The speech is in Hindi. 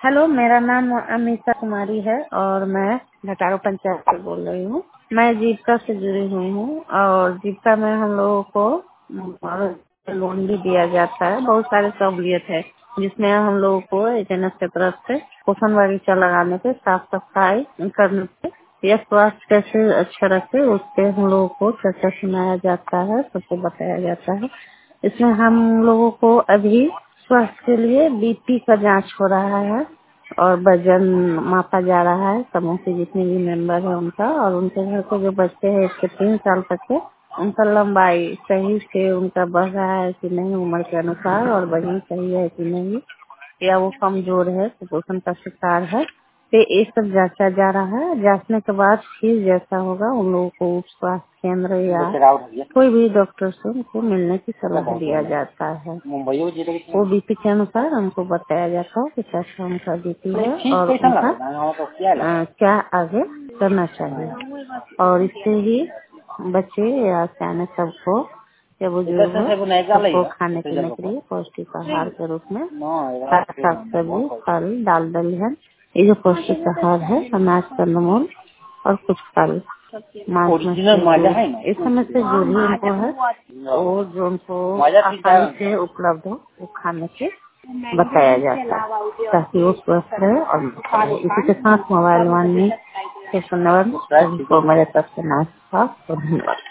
हेलो, मेरा नाम अमिता कुमारी है और मैं घटारो पंचायत से बोल रही हूँ। मैं जीविका से जुड़ी हुई हूँ और जीविका में हम लोगों को लोन भी दिया जाता है। बहुत सारे सहूलियत है जिसमें हम लोगों को एजेंसी की तरफ से पोषण बगीचा लगाने पे, साफ सफाई करने पे या स्वास्थ्य कैसे अच्छा रखे उस पे हम लोगों को चर्चा सुनाया जाता है, सबको बताया जाता है। इसमें हम लोगों को अभी स्वास्थ्य के लिए बीपी का जांच हो रहा है और वजन मापा जा रहा है समूह के जितने भी मेंबर है उनका, और उनके घर के जो बच्चे हैं 1 से 3 साल तक के, उनका लंबाई सही से उनका बढ़ रहा है कि नहीं उम्र के अनुसार, और वजन सही है कि नहीं, या वो कमजोर है, कुपोषण का शिकार है, तो ये सब जांचा जा रहा है। जांचने के बाद फिर जैसा होगा उन लोगों को उप स्वास्थ्य केंद्र या कोई भी डॉक्टर से उनको मिलने की सलाह दिया जाता है। वो बीपी के अनुसार हमको बताया जाता है कि कैसा उनका बीपी है और उनका क्या आगे करना चाहिए। और इससे ही बच्चे या सैनिक सबको या बुजुर्ग सबको खाने पीने के लिए पौष्टिक आहार के रूप में साग सब्जी, फल, दाल दलहन, ये जो पौष्टिक आहार है, अनाज कंदमूल और कुछ फल, मांस मछली, इस समय से जो भी उनको है वो जो उनको आसानी से उपलब्ध हो वो खाने के बताया जाता है ताकि वो स्वस्थ रहे और खाए। इसी के साथ मोबाइल वन में 6 नंबर को मेरे तरफ से नमस्कार और धन्यवाद।